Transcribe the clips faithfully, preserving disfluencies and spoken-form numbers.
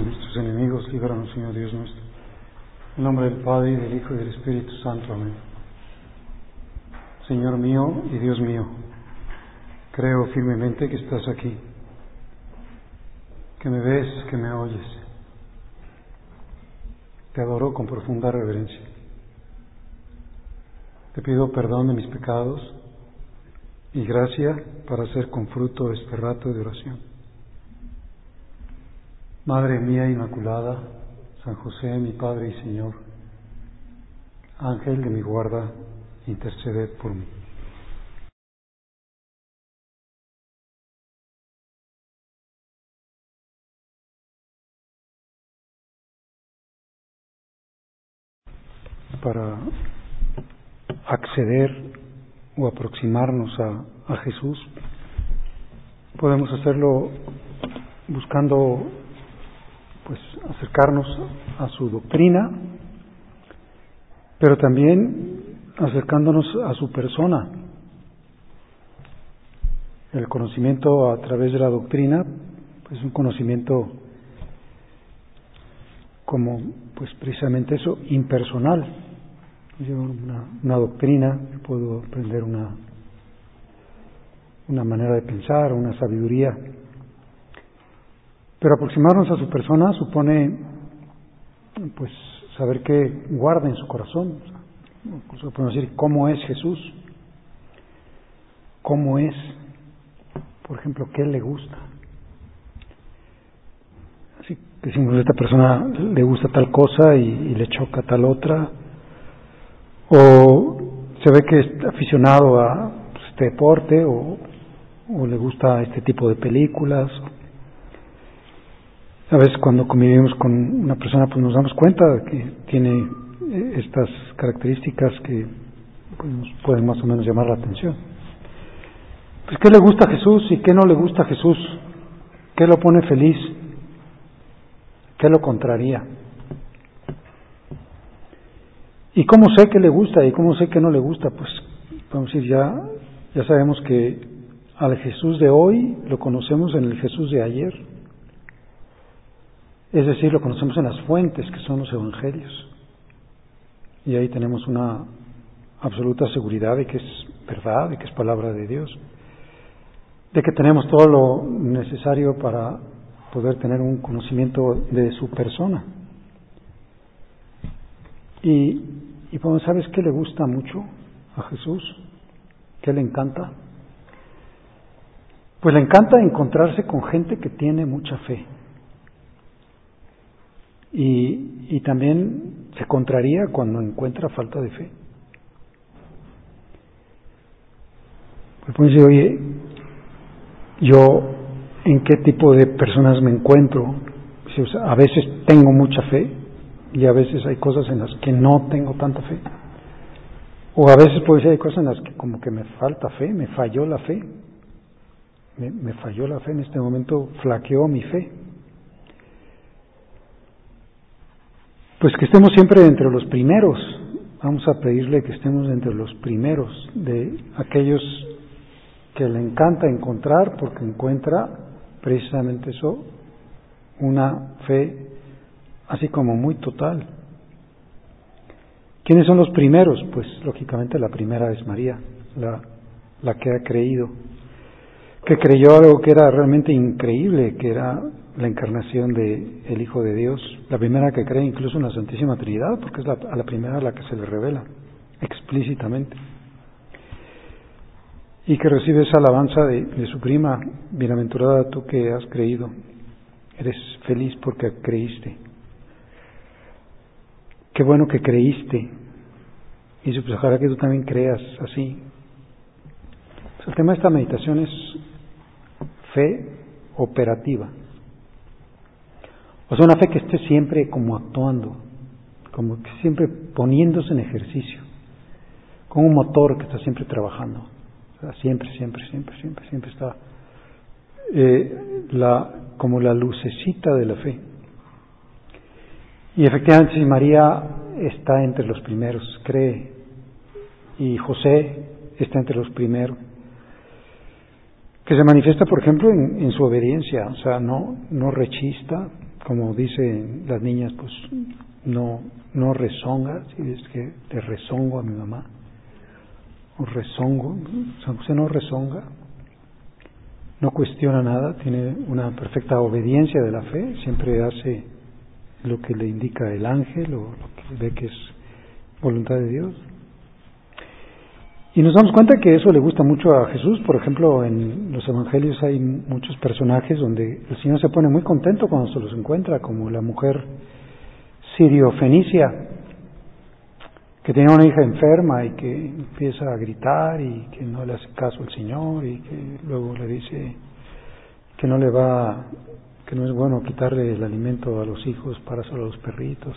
de nuestros enemigos, líbranos, Señor Dios nuestro. En nombre del Padre, y del Hijo, y del Espíritu Santo. Amén. Señor mío y Dios mío, creo firmemente que estás aquí, que me ves, que me oyes. Te adoro con profunda reverencia. Te pido perdón de mis pecados y gracia para hacer con fruto este rato de oración. Madre mía Inmaculada, San José, mi Padre y Señor, Ángel de mi guarda, interceded por mí. Para acceder o aproximarnos a, a Jesús, podemos hacerlo buscando, pues, acercarnos a su doctrina, pero también acercándonos a su persona. El conocimiento a través de la doctrina, pues, es un conocimiento como, pues, precisamente eso, impersonal. Yo una, una doctrina, puedo aprender una, una manera de pensar, una sabiduría. Pero aproximarnos a su persona supone, pues, saber qué guarda en su corazón. Incluso podemos decir cómo es Jesús, cómo es, por ejemplo, qué le gusta. Así que decimos, a esta persona le gusta tal cosa y, y le choca tal otra, o se ve que es aficionado a, pues, este deporte, o, o le gusta este tipo de películas. A veces cuando convivimos con una persona, pues nos damos cuenta de que tiene estas características que, pues, nos pueden más o menos llamar la atención. Pues, ¿qué le gusta a Jesús y qué no le gusta a Jesús? ¿Qué lo pone feliz? ¿Qué lo contraría? ¿Y cómo sé que le gusta y cómo sé que no le gusta? Pues vamos a decir, ya, ya sabemos que al Jesús de hoy lo conocemos en el Jesús de ayer. Es decir, lo conocemos en las fuentes que son los evangelios. Y ahí tenemos una absoluta seguridad de que es verdad, de que es palabra de Dios, de que tenemos todo lo necesario para poder tener un conocimiento de su persona. Y, y bueno, ¿sabes qué le gusta mucho a Jesús? ¿Qué le encanta? Pues le encanta encontrarse con gente que tiene mucha fe. Y, y también se contraría cuando encuentra falta de fe. Pues pueden decir, oye, yo en qué tipo de personas me encuentro. O sea, a veces tengo mucha fe y a veces hay cosas en las que no tengo tanta fe. O a veces puede ser hay cosas en las que como que me falta fe, me falló la fe. Me, me falló la fe, en este momento flaqueó mi fe. Pues que estemos siempre entre los primeros. Vamos a pedirle que estemos entre los primeros de aquellos que le encanta encontrar, porque encuentra precisamente eso, una fe así como muy total. ¿Quiénes son los primeros? Pues lógicamente la primera es María, la, la que ha creído, que creyó algo que era realmente increíble, que era la encarnación de el Hijo de Dios, la primera que cree incluso en la Santísima Trinidad, porque es la, a la primera a la que se le revela explícitamente, y que recibe esa alabanza de, de su prima: bienaventurada tú que has creído, eres feliz porque creíste, qué bueno que creíste, y pues ojalá que tú también creas así. Pues el tema de esta meditación es fe operativa. O sea, una fe que esté siempre como actuando, como que siempre poniéndose en ejercicio, como un motor que está siempre trabajando. O sea, siempre, siempre, siempre, siempre, siempre está eh, la, como la lucecita de la fe. Y efectivamente, si María está entre los primeros, cree, y José está entre los primeros, que se manifiesta, por ejemplo, en, en su obediencia, o sea, no, no rechista, como dicen las niñas, pues no, no rezonga, si es que te rezongo a mi mamá, o rezongo, San José no rezonga, no cuestiona nada, tiene una perfecta obediencia de la fe, siempre hace lo que le indica el ángel o lo que ve que es voluntad de Dios. Y nos damos cuenta que eso le gusta mucho a Jesús. Por ejemplo, en los evangelios hay muchos personajes donde el Señor se pone muy contento cuando se los encuentra, como la mujer sirio-fenicia, que tenía una hija enferma y que empieza a gritar y que no le hace caso al Señor y que luego le dice que no le va, que no es bueno quitarle el alimento a los hijos para solo a los perritos.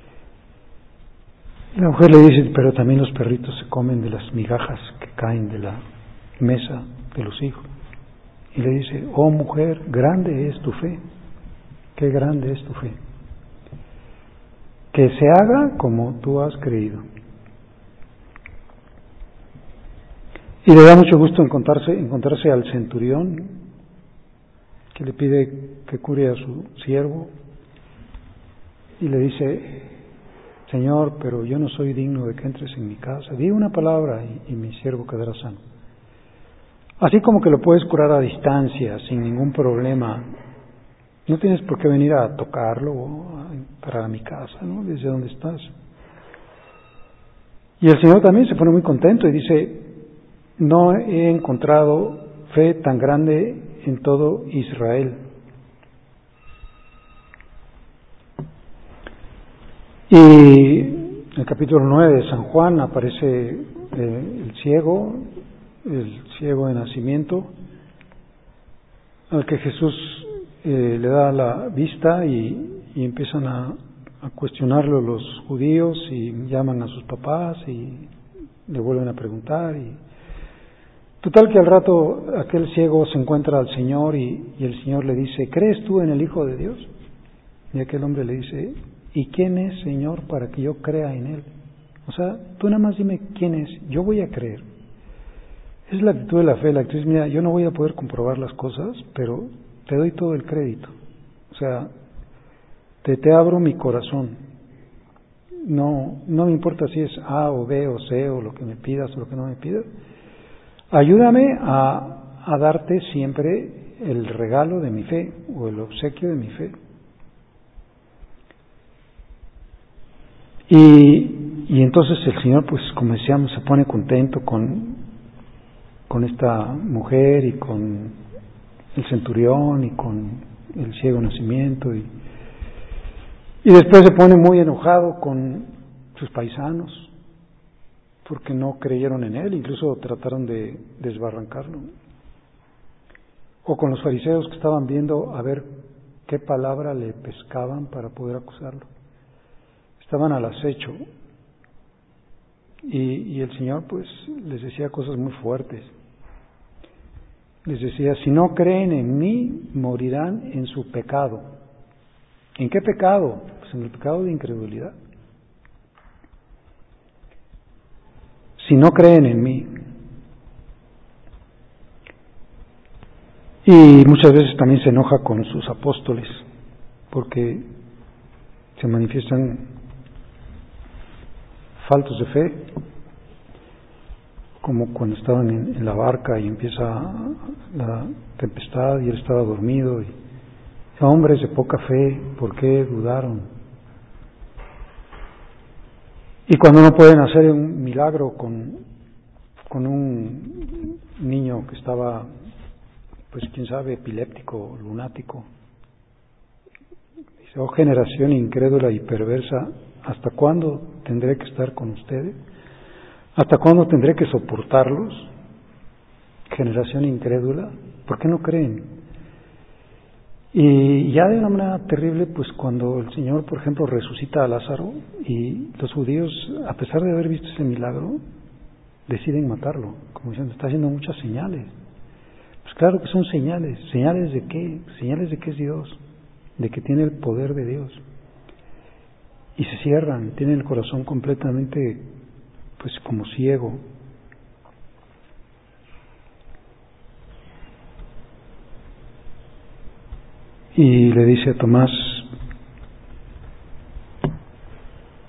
Y la mujer le dice, pero también los perritos se comen de las migajas que caen de la mesa de los hijos. Y le dice, oh mujer, grande es tu fe, qué grande es tu fe. Que se haga como tú has creído. Y le da mucho gusto encontrarse, encontrarse al centurión, que le pide que cure a su siervo, y le dice, Señor, pero yo no soy digno de que entres en mi casa. Di una palabra y, y mi siervo quedará sano. Así como que lo puedes curar a distancia, sin ningún problema. No tienes por qué venir a tocarlo o a entrar a mi casa, ¿no? Desde donde estás. Y el Señor también se pone muy contento y dice, no he encontrado fe tan grande en todo Israel. Y en el capítulo nueve de San Juan aparece eh, el ciego, el ciego de nacimiento, al que Jesús eh, le da la vista y, y empiezan a, a cuestionarlo los judíos y llaman a sus papás y le vuelven a preguntar. Y total que al rato aquel ciego se encuentra al Señor y, y el Señor le dice, ¿crees tú en el Hijo de Dios? Y aquel hombre le dice, ¿y quién es, Señor, para que yo crea en Él? O sea, tú nada más dime quién es, yo voy a creer. Es la actitud de la fe, la actitud es, mira, yo no voy a poder comprobar las cosas, pero te doy todo el crédito. O sea, te, te abro mi corazón. No, no me importa si es A o B o C o lo que me pidas o lo que no me pidas. Ayúdame a, a darte siempre el regalo de mi fe o el obsequio de mi fe. Y, y entonces el Señor, pues como decíamos, se pone contento con, con esta mujer y con el centurión y con el ciego nacimiento y, y después se pone muy enojado con sus paisanos porque no creyeron en él, incluso trataron de desbarrancarlo, o con los fariseos que estaban viendo a ver qué palabra le pescaban para poder acusarlo. Estaban al acecho y, y el Señor pues les decía cosas muy fuertes. Les decía, si no creen en mí, morirán en su pecado. ¿En qué pecado? Pues en el pecado de incredulidad. Si no creen en mí. Y muchas veces también se enoja con sus apóstoles porque se manifiestan faltos de fe, como cuando estaban en, en la barca y empieza la tempestad y él estaba dormido y hombres de poca fe, ¿por qué dudaron? Y cuando no pueden hacer un milagro con, con un niño que estaba, pues quién sabe, epiléptico, lunático, dice, oh generación incrédula y perversa, ¿hasta cuándo tendré que estar con ustedes? ¿Hasta cuándo tendré que soportarlos? Generación incrédula, ¿por qué no creen? Y ya de una manera terrible, pues cuando el Señor, por ejemplo, resucita a Lázaro y los judíos, a pesar de haber visto ese milagro, deciden matarlo, como diciendo, está haciendo muchas señales. Pues claro que son señales. ¿Señales de qué? Señales de que es Dios, de que tiene el poder de Dios. Y se cierran, tienen el corazón completamente, pues como ciego. Y le dice a Tomás,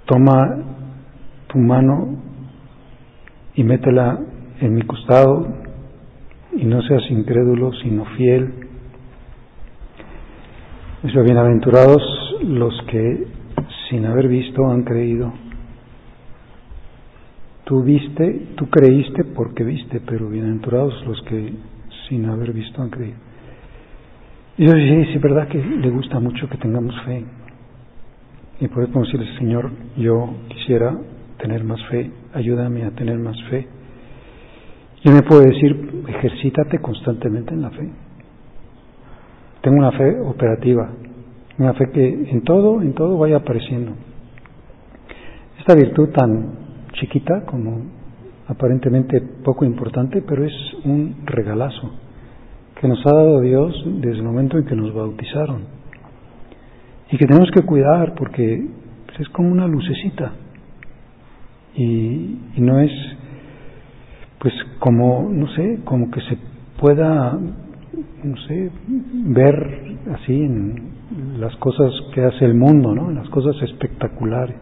toma tu mano y métela en mi costado, y no seas incrédulo, sino fiel. Dice, bienaventurados los que sin haber visto han creído. Tú viste, tú creíste porque viste, pero bienaventurados los que sin haber visto han creído. Y yo sí, sí, es verdad que le gusta mucho que tengamos fe. Y por eso decirle, Señor, yo quisiera tener más fe, ayúdame a tener más fe. Yo me puedo decir, ejercítate constantemente en la fe. Tengo una fe operativa, una fe que en todo, en todo vaya apareciendo. Esta virtud tan chiquita, como aparentemente poco importante, pero es un regalazo que nos ha dado Dios desde el momento en que nos bautizaron, y que tenemos que cuidar porque pues, es como una lucecita, y, y no es pues como, no sé, como que se pueda, no sé, ver así en las cosas que hace el mundo, ¿no? Las cosas espectaculares.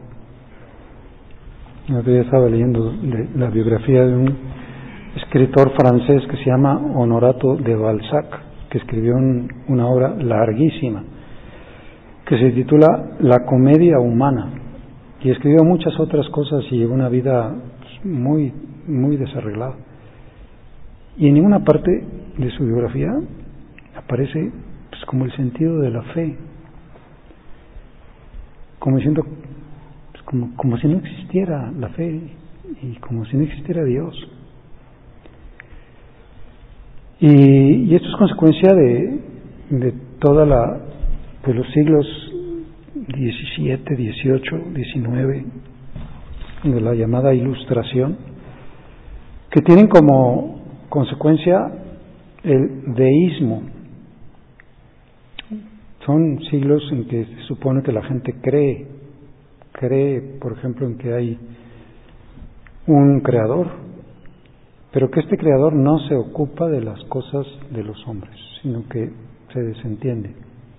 Yo estaba leyendo la biografía de un escritor francés que se llama Honorato de Balzac, que escribió un, una obra larguísima que se titula La comedia humana, y escribió muchas otras cosas y llevó una vida pues, muy, muy desarreglada. Y en ninguna parte de su biografía aparece pues, como el sentido de la fe, como diciendo, pues, como, como si no existiera la fe y como si no existiera Dios. Y, y esto es consecuencia de, de toda la, de los siglos diecisiete, dieciocho, diecinueve, de la llamada Ilustración, que tienen como consecuencia el deísmo. Son siglos en que se supone que la gente cree, cree, por ejemplo, en que hay un creador, pero que este creador no se ocupa de las cosas de los hombres, sino que se desentiende.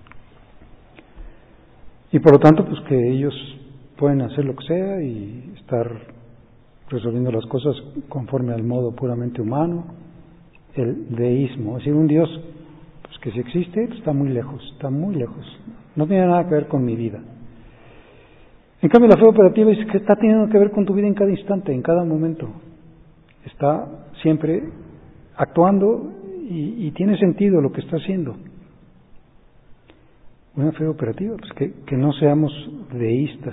Y por lo tanto, pues que ellos pueden hacer lo que sea y estar resolviendo las cosas conforme al modo puramente humano, el deísmo, es decir, un Dios pues que si existe pues está muy lejos, está muy lejos, no tiene nada que ver con mi vida. En cambio, la fe operativa es que está teniendo que ver con tu vida en cada instante, en cada momento. Está siempre actuando y, y tiene sentido lo que está haciendo. Una fe operativa, pues que, que no seamos deístas.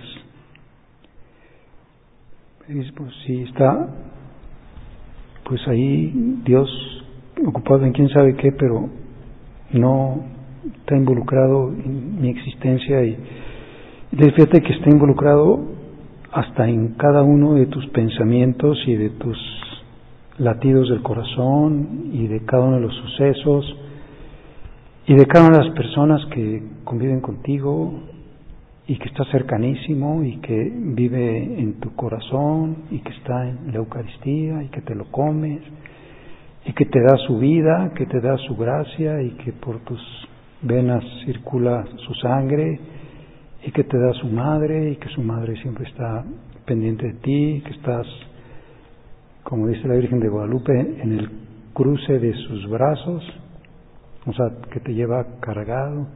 Pues si está, pues ahí Dios ocupado en quién sabe qué, pero no está involucrado en mi existencia, y, y fíjate que está involucrado hasta en cada uno de tus pensamientos y de tus latidos del corazón y de cada uno de los sucesos y de cada una de las personas que conviven contigo y que está cercanísimo y que vive en tu corazón y que está en la Eucaristía y que te lo comes y que te da su vida, que te da su gracia y que por tus venas circula su sangre y que te da su madre y que su madre siempre está pendiente de ti, que estás, como dice la Virgen de Guadalupe, en el cruce de sus brazos, o sea, que te lleva cargado.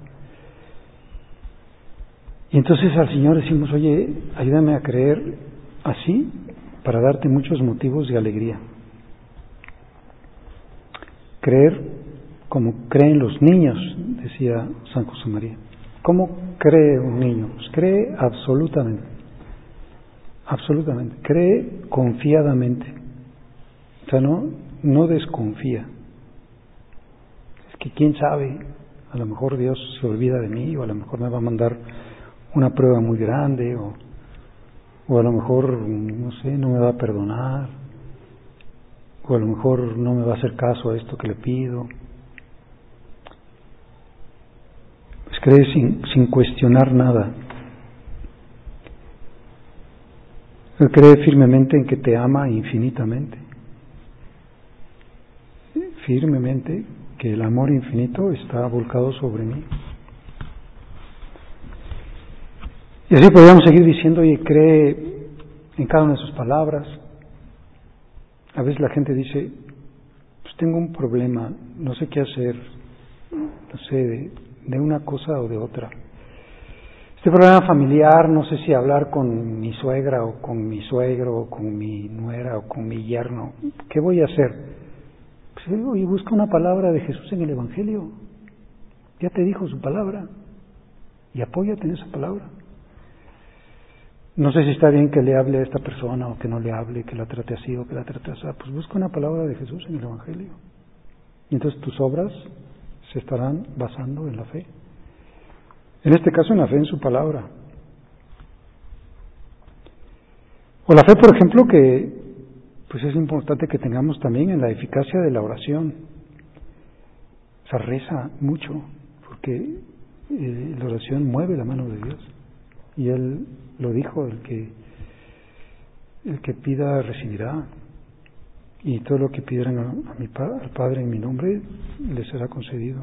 Y entonces al Señor decimos, oye, ayúdame a creer así para darte muchos motivos de alegría. Creer como creen los niños, decía San José María. ¿Cómo cree un niño? Pues cree absolutamente, absolutamente, cree confiadamente, o sea, no, no desconfía. Es que quién sabe, a lo mejor Dios se olvida de mí, o a lo mejor me va a mandar una prueba muy grande, o, o a lo mejor, no sé, no me va a perdonar, o a lo mejor no me va a hacer caso a esto que le pido. Pues cree sin, sin cuestionar nada. Él cree firmemente en que te ama infinitamente, firmemente que el amor infinito está volcado sobre mí. Y así podríamos seguir diciendo, y cree en cada una de sus palabras. A veces la gente dice, pues tengo un problema, no sé qué hacer, no sé, de, de una cosa o de otra. Este problema familiar, no sé si hablar con mi suegra o con mi suegro o con mi nuera o con mi yerno. ¿Qué voy a hacer? Pues oye, busca una palabra de Jesús en el Evangelio. Ya te dijo su palabra y apóyate en esa palabra. No sé si está bien que le hable a esta persona o que no le hable, que la trate así o que la trate así. Pues busca una palabra de Jesús en el Evangelio. Y entonces tus obras se estarán basando en la fe. En este caso, en la fe en su palabra. O la fe, por ejemplo, que pues es importante que tengamos también en la eficacia de la oración. O sea, reza mucho, porque eh, la oración mueve la mano de Dios. Y Él lo dijo, el que, el que pida recibirá. Y todo lo que pidieran a, a mi, al Padre en mi nombre, le será concedido.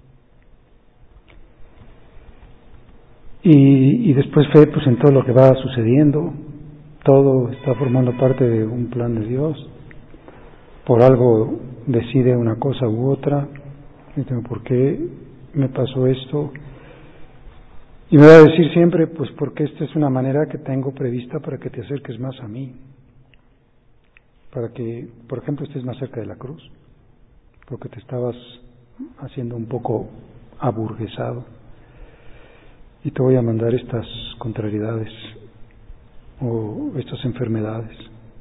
Y, y después fe pues en todo lo que va sucediendo. Todo está formando parte de un plan de Dios. Por algo decide una cosa u otra. No tengo por qué me pasó esto. Y me va a decir siempre, pues porque esta es una manera que tengo prevista para que te acerques más a mí. Para que, por ejemplo, estés más cerca de la cruz. Porque te estabas haciendo un poco aburguesado. Y te voy a mandar estas contrariedades o estas enfermedades.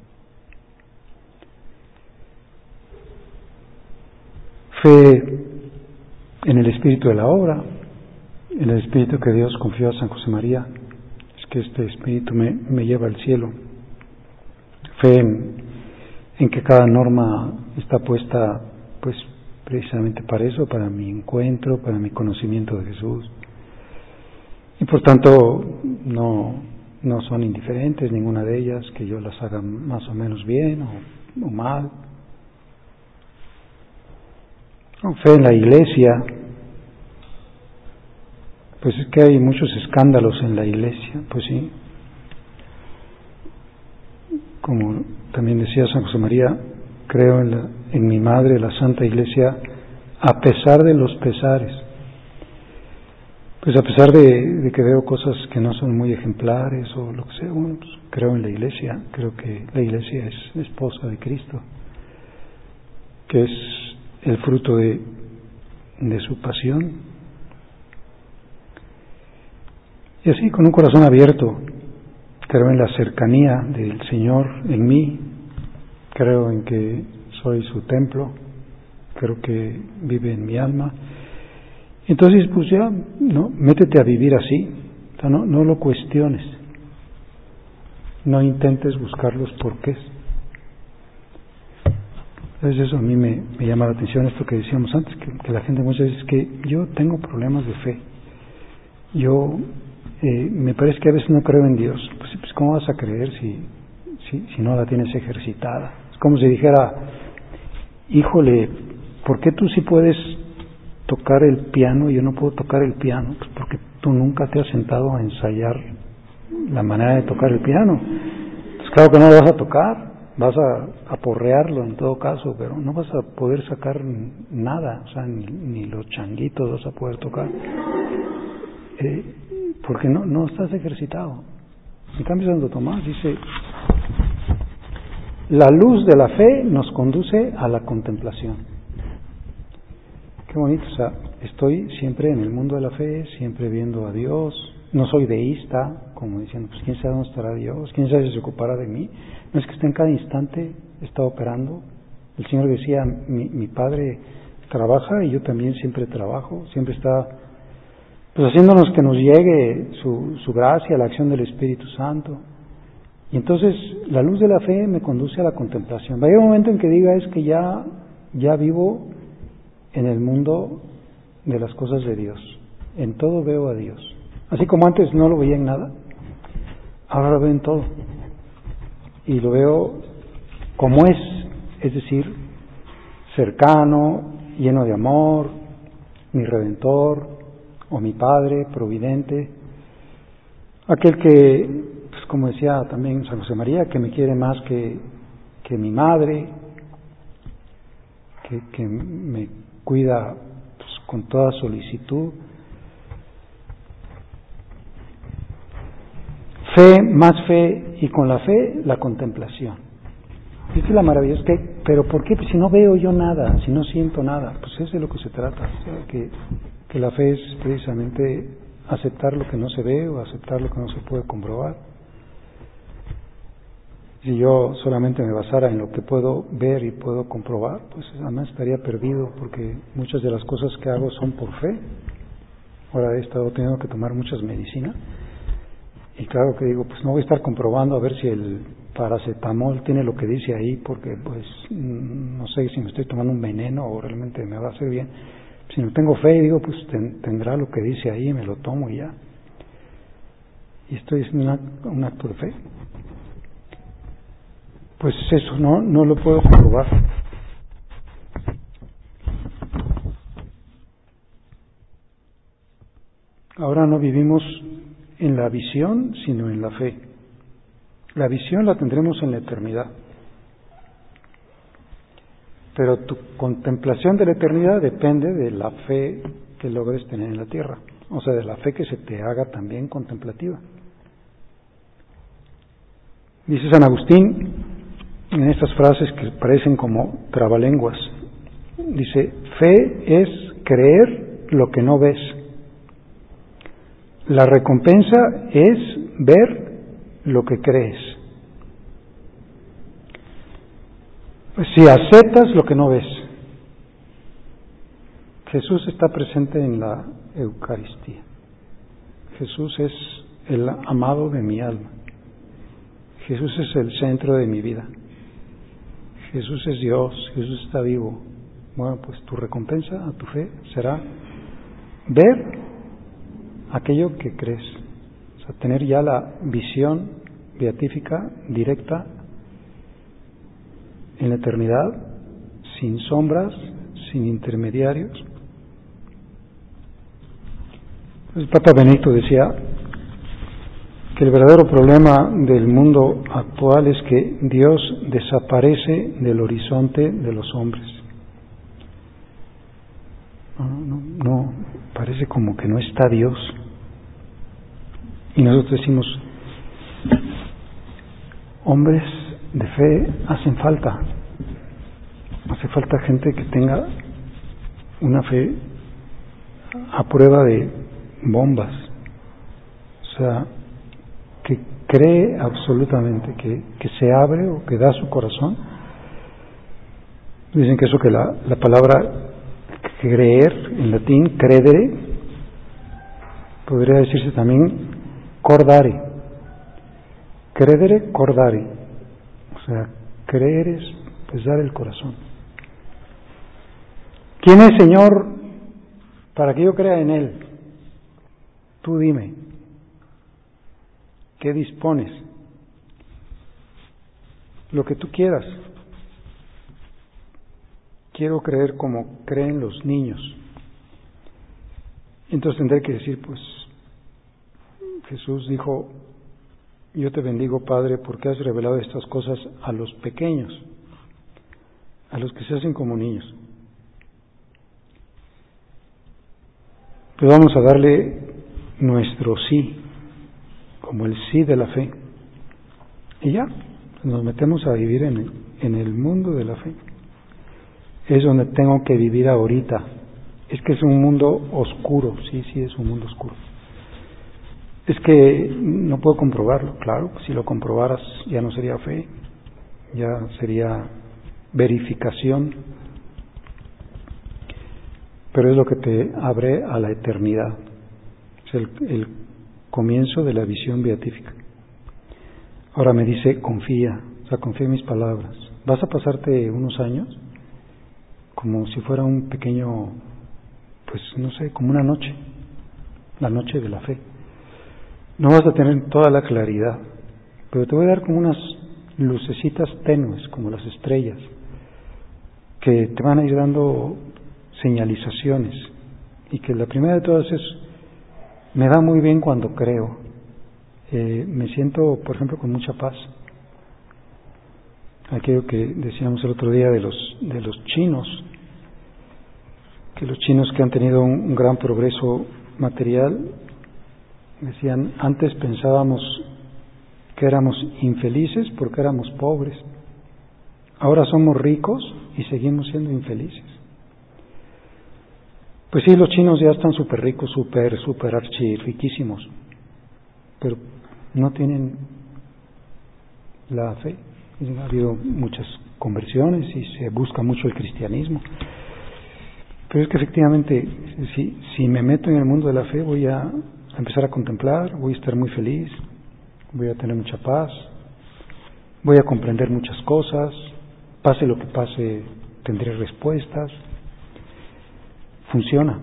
Fe en el espíritu de la obra, en el espíritu que Dios confió a San José María. Es que este espíritu me, me lleva al cielo. Fe en, en que cada norma está puesta pues precisamente para eso, para mi encuentro, para mi conocimiento de Jesús. Y por tanto no, no son indiferentes ninguna de ellas, que yo las haga más o menos bien o, o mal. No, fe en la Iglesia, pues es que hay muchos escándalos en la Iglesia, pues sí. Como también decía San José María, creo en, la, en mi madre, la Santa Iglesia, a pesar de los pesares. Pues a pesar de, de que veo cosas que no son muy ejemplares o lo que sea, bueno, pues creo en la Iglesia, creo que la Iglesia es esposa de Cristo, que es el fruto de, de su pasión. Y así, con un corazón abierto, creo en la cercanía del Señor en mí, creo en que soy su templo, creo que vive en mi alma. Entonces, pues ya, no, métete a vivir así, o sea, no, no lo cuestiones, no intentes buscar los porqués. Entonces eso a mí me, me llama la atención, esto que decíamos antes, que, que la gente muchas veces que yo tengo problemas de fe, yo eh, me parece que a veces no creo en Dios. Pues, pues ¿cómo vas a creer si, si, si no la tienes ejercitada? Es como si dijera, híjole, ¿por qué tú sí puedes tocar el piano y yo no puedo tocar el piano? Pues porque tú nunca te has sentado a ensayar la manera de tocar el piano. Pues claro que no lo vas a tocar, vas a aporrearlo en todo caso, pero no vas a poder sacar nada, o sea, ni, ni los changuitos vas a poder tocar, eh, porque no, no estás ejercitado. En cambio, Santo Tomás dice, la luz de la fe nos conduce a la contemplación. Qué bonito, o sea, estoy siempre en el mundo de la fe, siempre viendo a Dios, no soy deísta, como diciendo, pues quién sabe dónde estará Dios, quién sabe si se ocupará de mí. No es que esté en cada instante, está operando. El Señor decía, mi, mi Padre trabaja y yo también siempre trabajo, siempre está pues haciéndonos que nos llegue su, su gracia, la acción del Espíritu Santo. Y entonces la luz de la fe me conduce a la contemplación. Va a llegar un momento en que diga, es que ya, ya vivo en el mundo de las cosas de Dios, en todo veo a Dios, así como antes no lo veía en nada, ahora lo veo en todo y lo veo como es, es decir, cercano, lleno de amor, mi Redentor o mi Padre providente. Aquel que, pues como decía también San José María, que me quiere más que, que mi madre, que, que me cuida pues, con toda solicitud. Fe, más fe, y con la fe, la contemplación. Esta es la maravilla, es que, pero ¿por qué? Pues si no veo yo nada, si no siento nada, pues eso es de lo que se trata, o sea, que, que la fe es precisamente aceptar lo que no se ve o aceptar lo que no se puede comprobar. Si yo solamente me basara en lo que puedo ver y puedo comprobar, pues además estaría perdido, porque muchas de las cosas que hago son por fe. Ahora he estado teniendo que tomar muchas medicinas y claro que digo, pues no voy a estar comprobando a ver si el paracetamol tiene lo que dice ahí, porque pues no sé si me estoy tomando un veneno o realmente me va a hacer bien. Si no tengo fe, digo, pues ten, tendrá lo que dice ahí, me lo tomo y ya. Y estoy haciendo una, un acto de fe. Pues eso, no, no lo puedo comprobar. Ahora no vivimos en la visión, sino en la fe. La visión la tendremos en la eternidad. Pero tu contemplación de la eternidad depende de la fe que logres tener en la tierra. O sea, de la fe que se te haga también contemplativa. Dice San Agustín en estas frases que parecen como trabalenguas. Dice, fe es creer lo que no ves. La recompensa es ver lo que crees. Pues si aceptas lo que no ves. Jesús está presente en la Eucaristía. Jesús es el amado de mi alma. Jesús es el centro de mi vida. Jesús es Dios, Jesús está vivo. Bueno, pues tu recompensa a tu fe será ver aquello que crees. O sea, tener ya la visión beatífica directa en la eternidad, sin sombras, sin intermediarios. El Papa Benedicto decía que el verdadero problema del mundo actual es que Dios desaparece del horizonte de los hombres. No, no, no, parece como que no está Dios. Y nosotros decimos, hombres de fe hacen falta. Hace falta gente que tenga una fe a prueba de bombas. O sea, que cree absolutamente, que, que se abre o que da su corazón. Dicen que eso que la, la palabra creer, en latín, credere, podría decirse también cordare. Credere, cordare. O sea, creer es pues dar el corazón. ¿Quién es, Señor, para que yo crea en Él? Tú dime. ¿Qué dispones? Lo que tú quieras. Quiero creer como creen los niños. Entonces tendré que decir, pues, Jesús dijo, yo te bendigo, Padre, porque has revelado estas cosas a los pequeños, a los que se hacen como niños. Pues vamos a darle nuestro sí, como el sí de la fe. Y ya, nos metemos a vivir en el, en el mundo de la fe. Es donde tengo que vivir ahorita. Es que es un mundo oscuro, sí, sí, es un mundo oscuro. Es que no puedo comprobarlo, claro, si lo comprobaras ya no sería fe, ya sería verificación, pero es lo que te abre a la eternidad, es el, el comienzo de la visión beatífica. Ahora me dice, confía, o sea, confía en mis palabras. Vas a pasarte unos años como si fuera un pequeño, pues no sé, como una noche, la noche de la fe. No vas a tener toda la claridad, pero te voy a dar como unas lucecitas tenues, como las estrellas, que te van a ir dando señalizaciones, y que la primera de todas es, me da muy bien cuando creo, eh, me siento, por ejemplo, con mucha paz. Aquello que decíamos el otro día de los, de los chinos, que los chinos que han tenido un, un gran progreso material, decían, antes pensábamos que éramos infelices porque éramos pobres, ahora somos ricos y seguimos siendo infelices. Pues sí, los chinos ya están súper ricos, súper, súper archi riquísimos, pero no tienen la fe. Ha habido muchas conversiones y se busca mucho el cristianismo, pero es que efectivamente si, si me meto en el mundo de la fe voy a empezar a contemplar, voy a estar muy feliz, voy a tener mucha paz, voy a comprender muchas cosas, pase lo que pase tendré respuestas. Funciona.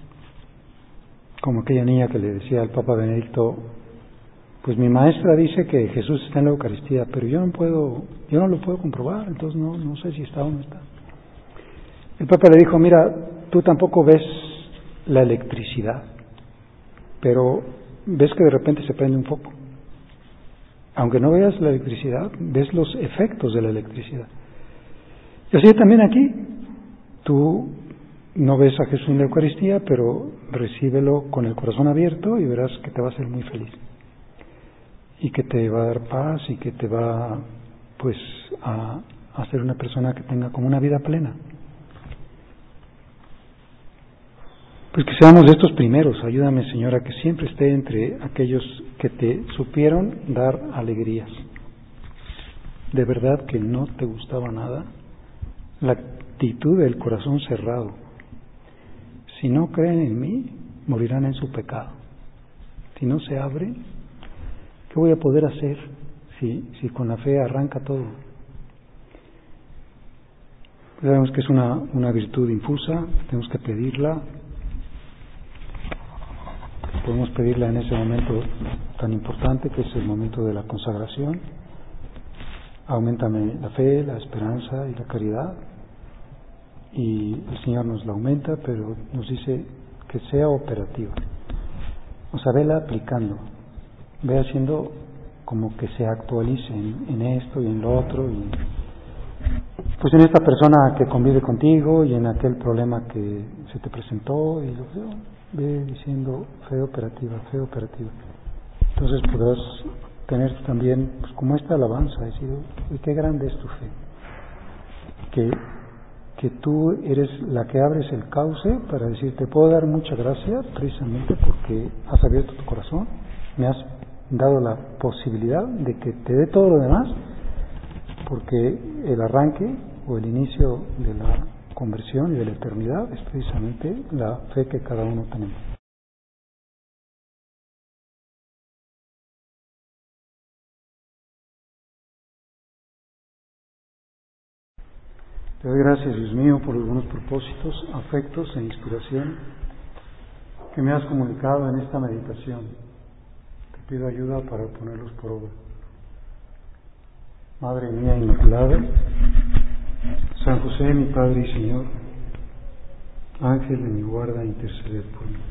Como aquella niña que le decía al Papa Benedicto, pues mi maestra dice que Jesús está en la Eucaristía, pero yo no puedo, yo no lo puedo comprobar, entonces no, no sé si está o no está. El Papa le dijo, mira, tú tampoco ves la electricidad, pero ves que de repente se prende un foco. Aunque no veas la electricidad, ves los efectos de la electricidad. Y así también aquí, tú no ves a Jesús en la Eucaristía, pero recíbelo con el corazón abierto y verás que te va a hacer muy feliz. Y que te va a dar paz y que te va, pues, a hacer una persona que tenga como una vida plena. Pues que seamos de estos primeros. Ayúdame, Señora, que siempre esté entre aquellos que te supieron dar alegrías. De verdad que no te gustaba nada la actitud del corazón cerrado. Si no creen en mí, morirán en su pecado. Si no se abre, ¿qué voy a poder hacer si, si con la fe arranca todo? Sabemos que es una, una virtud infusa, tenemos que pedirla. Podemos pedirla en ese momento tan importante que es el momento de la consagración. Auméntame la fe, la esperanza y la caridad. Y el Señor nos la aumenta, pero nos dice que sea operativa. O sea, vela aplicando, ve haciendo como que se actualice en, en esto y en lo otro, y pues en esta persona que convive contigo y en aquel problema que se te presentó, y lo ve diciendo fe operativa, fe operativa. Entonces podrás tener también, pues como esta alabanza, decir, uy, qué grande es tu fe, que que tú eres la que abres el cauce para decir, te puedo dar mucha gracia precisamente porque has abierto tu corazón, me has dado la posibilidad de que te dé todo lo demás, porque el arranque o el inicio de la conversión y de la eternidad es precisamente la fe que cada uno tenemos. Te doy gracias, Dios mío, por los buenos propósitos, afectos e inspiración que me has comunicado en esta meditación. Te pido ayuda para ponerlos por obra. Madre mía Inmaculada, San José, mi Padre y Señor, Ángel de mi guarda, interceded por mí.